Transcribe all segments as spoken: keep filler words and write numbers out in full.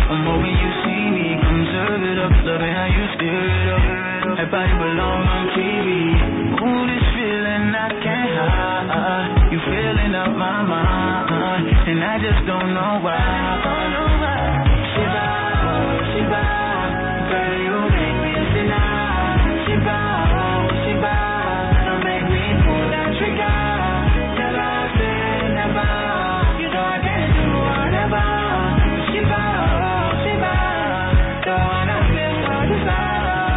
I'm hoping you see me. Come serve it up, loving how you stir it up. That body belong on T V. Ooh, this feeling I can't hide. You filling up my mind, and I just don't know why. Shiba, Shiba, girl, you make me tonight. Shiba, Shiba, don't make me pull that trigger. Never say never. You know I can't do whatever. Shiba, Shiba, don't wanna feel so desire.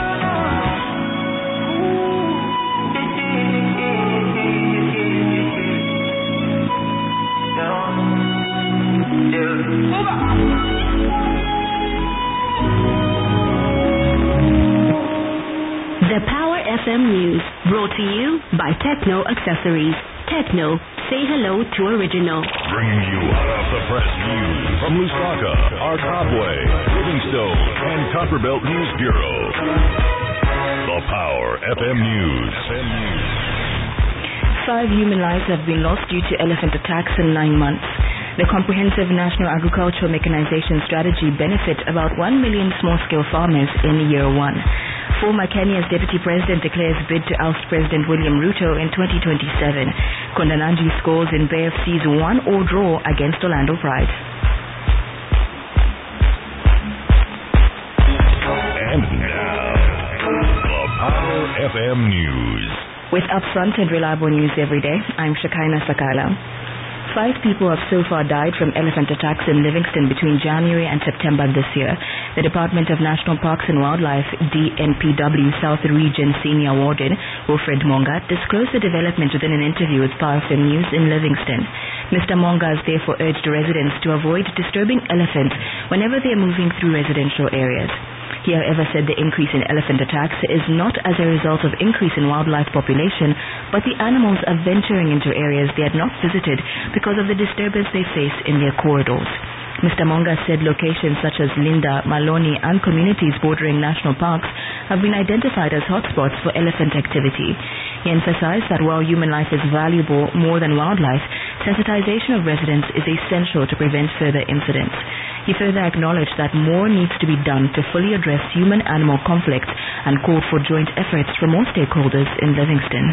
The Power F M News, brought to you by Techno Accessories. Techno, say hello to original. Bringing you hot off the press news from Lusaka, Arkabwe, Livingstone, and Copperbelt News Bureau. The Power F M News. F M News. Five human lives have been lost due to elephant attacks in nine months. The Comprehensive National Agricultural Mechanization Strategy benefits about one million small-scale farmers in year one. Former Kenya's Deputy President declares bid to oust President William Ruto in twenty twenty-seven. Kondananji scores in Bay F C's one-all draw against Orlando Pride. And now, the Power F M News. With upfront and reliable news every day, I'm Shakaina Sakala. Five people have so far died from elephant attacks in Livingstone between January and September this year. The Department of National Parks and Wildlife, D N P W South Region Senior Warden, Wilfred Monga, disclosed the development within an interview with Power F M News in Livingstone. Mister Monga has therefore urged residents to avoid disturbing elephants whenever they are moving through residential areas. He, however, said the increase in elephant attacks is not as a result of increase in wildlife population, but the animals are venturing into areas they had not visited because of the disturbance they face in their corridors. Mister Monga said locations such as Linda, Maloni, and communities bordering national parks have been identified as hotspots for elephant activity. He emphasized that while human life is valuable more than wildlife, sensitization of residents is essential to prevent further incidents. He further acknowledged that more needs to be done to fully address human-animal conflict and called for joint efforts from all stakeholders in Livingstone.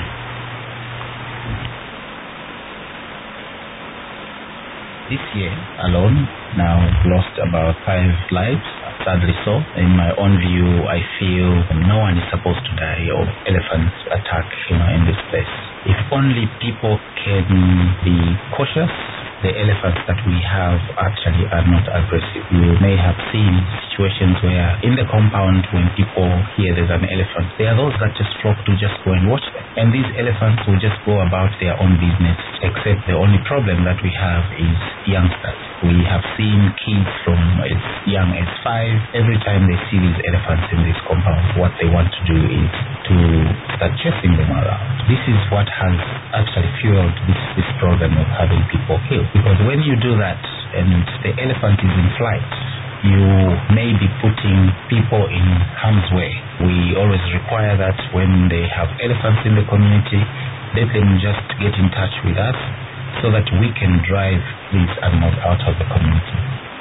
This year alone, now lost about five lives, sadly so. In my own view, I feel no one is supposed to die of elephant attack, you know, in this place. If only people can be cautious, the elephants that we have actually are not aggressive. You may have seen situations where in the compound when people hear there's an elephant, there are those that just flock to just go and watch them. And these elephants will just go about their own business, except the only problem that we have is youngsters. We have seen kids from as young as five. Every time they see these elephants in this compound, what they want to do is to start chasing them around. This is what has actually fueled this, this program of having people killed. Because when you do that and the elephant is in flight, you may be putting people in harm's way. We always require that when they have elephants in the community, let them just get in touch with us so that we can drive these animals out of the community.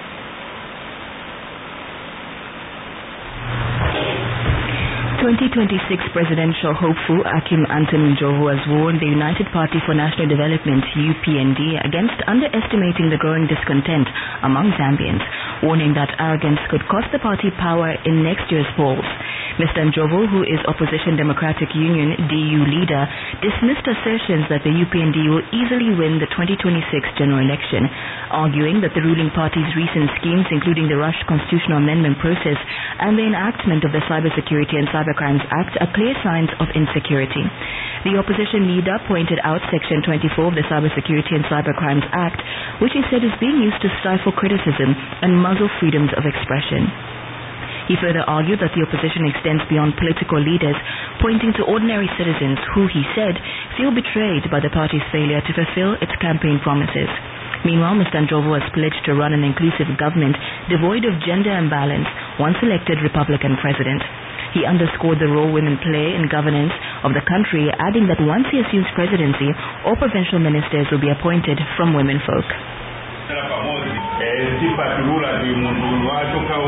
twenty twenty-six presidential hopeful Akim Anthony Njovu has warned the United Party for National Development U P N D against underestimating the growing discontent among Zambians, warning that arrogance could cost the party power in next year's polls. Mister Njovu, who is Opposition Democratic Union D U leader, dismissed assertions that the U P N D will easily win the twenty twenty-six general election, arguing that the ruling party's recent schemes, including the rushed constitutional amendment process and the enactment of the Cybersecurity and Cybercrimes Act, are clear signs of insecurity. The opposition leader pointed out Section twenty-four of the Cybersecurity and Cybercrimes Act, which he said is being used to stifle criticism and muzzle freedoms of expression. He further argued that the opposition extends beyond political leaders, pointing to ordinary citizens who, he said, feel betrayed by the party's failure to fulfill its campaign promises. Meanwhile, Mister Njovu has pledged to run an inclusive government devoid of gender imbalance once elected Republican president. He underscored the role women play in governance of the country, adding that once he assumes presidency, all provincial ministers will be appointed from women folk.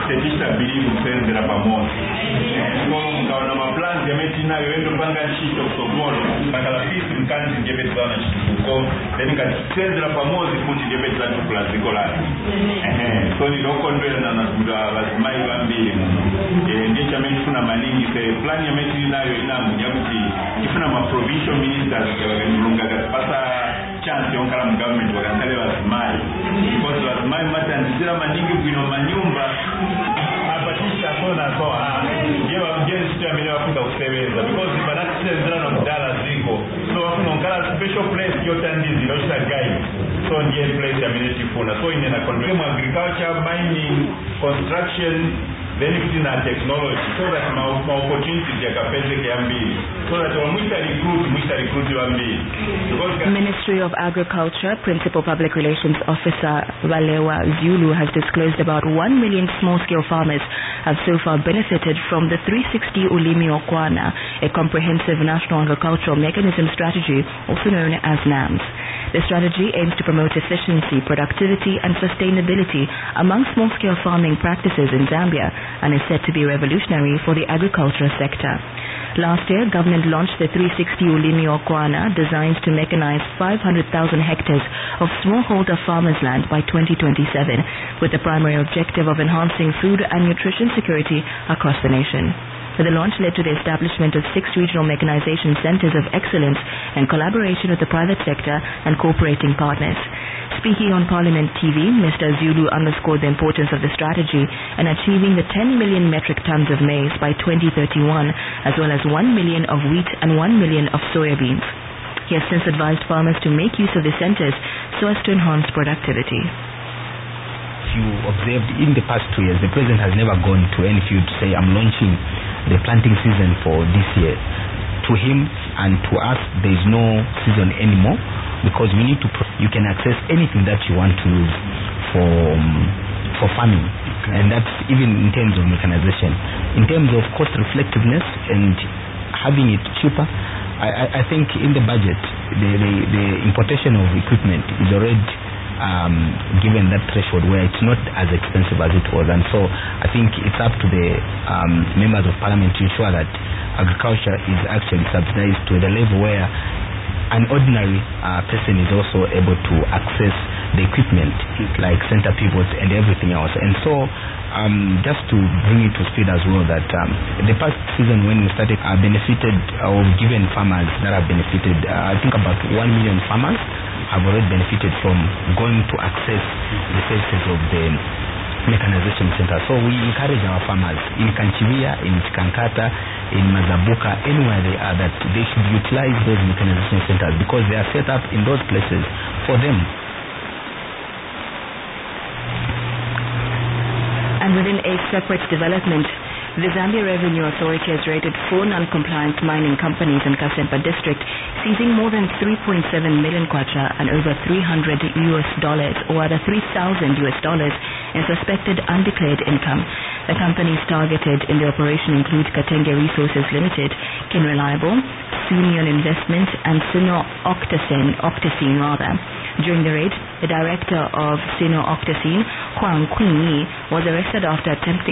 tetistabirivu kusenzera pamoja. Kwa mkaona maplanzi ya meti nayo wendo panga nchito kusogolo nakala fisi mkanzi njebeti zana chitukuko then kasenzera pamoja kuti njebeti zana tuplazi kolani. So ni loko ndwele na nakuda lazimai wambili muno. Ngecha meti kuna maningi se plani ya meti nayo inamu nyakuti kifuna ma provincial ministers mulunga pasa chance yonkala mu government wakasale lazimai because lazimai mata ndizira maningi kuino manyumba apatisha kona so ah yewa mjenzi situ ya mene wafuka useweza because ibanati senzira na mdala ziko so wafuno nkala special place yota ndizi yoshita guide so ndiye place ya mene tifuna so inena control agriculture, mining, construction, benefit na technology so that ma, ma opportunities ya kapeze kiambili so that wa mwita recruit mwita recruit wambili. Ministry of Agriculture Principal Public Relations Officer Walewa Zulu has disclosed about one million small-scale farmers have so far benefited from the three sixty Ulimi Okwana, a comprehensive national agricultural mechanism strategy also known as NAMS. The strategy aims to promote efficiency, productivity and sustainability among small-scale farming practices in Zambia and is said to be revolutionary for the agricultural sector. Last year, government launched the three sixty Ulimi Okwana, designed to mechanize five hundred thousand hectares of smallholder farmers' land by twenty twenty-seven, with the primary objective of enhancing food and nutrition security across the nation. The launch led to the establishment of six regional mechanization centers of excellence in collaboration with the private sector and cooperating partners. Speaking on Parliament T V, Mister Zulu underscored the importance of the strategy in achieving the ten million metric tons of maize by twenty thirty-one, as well as one million of wheat and one million of soya beans. He has since advised farmers to make use of the centers so as to enhance productivity. You observed in the past two years, the president has never gone to any field to say, I'm launching the planting season for this year. To him and to us, there is no season anymore because we need to, pro- you can access anything that you want to use for, um, for farming. Okay. And that's even in terms of mechanization. In terms of cost reflectiveness and having it cheaper, I, I, I think in the budget, the, the, the importation of equipment is already Um, given that threshold where it's not as expensive as it was, and so I think it's up to the um, members of parliament to ensure that agriculture is actually subsidized to the level where an ordinary uh, person is also able to access the equipment like center pivots and everything else. And so um, just to bring it to speed as well, that um, the past season when we started uh, benefited or given farmers that have benefited, uh, I think about one million farmers have already benefited from going to access the services of the mechanization center. So we encourage our farmers in Kanchivia, in Chikankata, in Mazabuka, anywhere they are, that they should utilize those mechanization centers because they are set up in those places for them. And within a separate development, the Zambia Revenue Authority has raided four non-compliant mining companies in Kasempa district, seizing more than three point seven million kwacha and over three hundred U S dollars, or rather three thousand U S dollars, in suspected undeclared income. The companies targeted in the operation include Katenge Resources Limited, Kin Reliable, Sunion Investment, and Sino Octacene, Octacene rather. During the raid, the director of Sino Octacene, Huang Qingyi, was arrested after attempting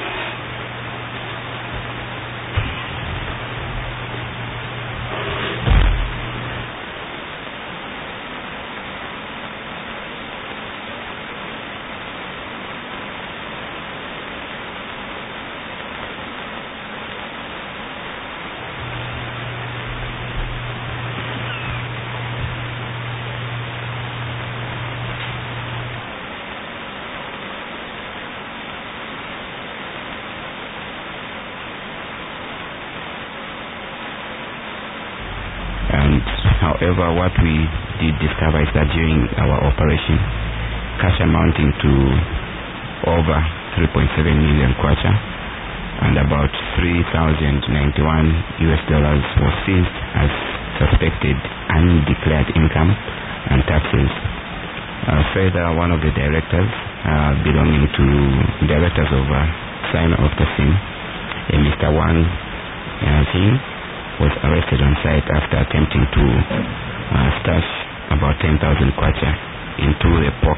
However, what we did discover is that during our operation, cash amounting to over three point seven million kwacha and about three thousand ninety-one U S dollars was seized as suspected undeclared income and taxes. Uh, further, one of the directors uh, belonging to directors of uh, Sino Octacene, uh, Mister Wang Yajing, was arrested on site after attempting to uh, stash about ten thousand kwacha into a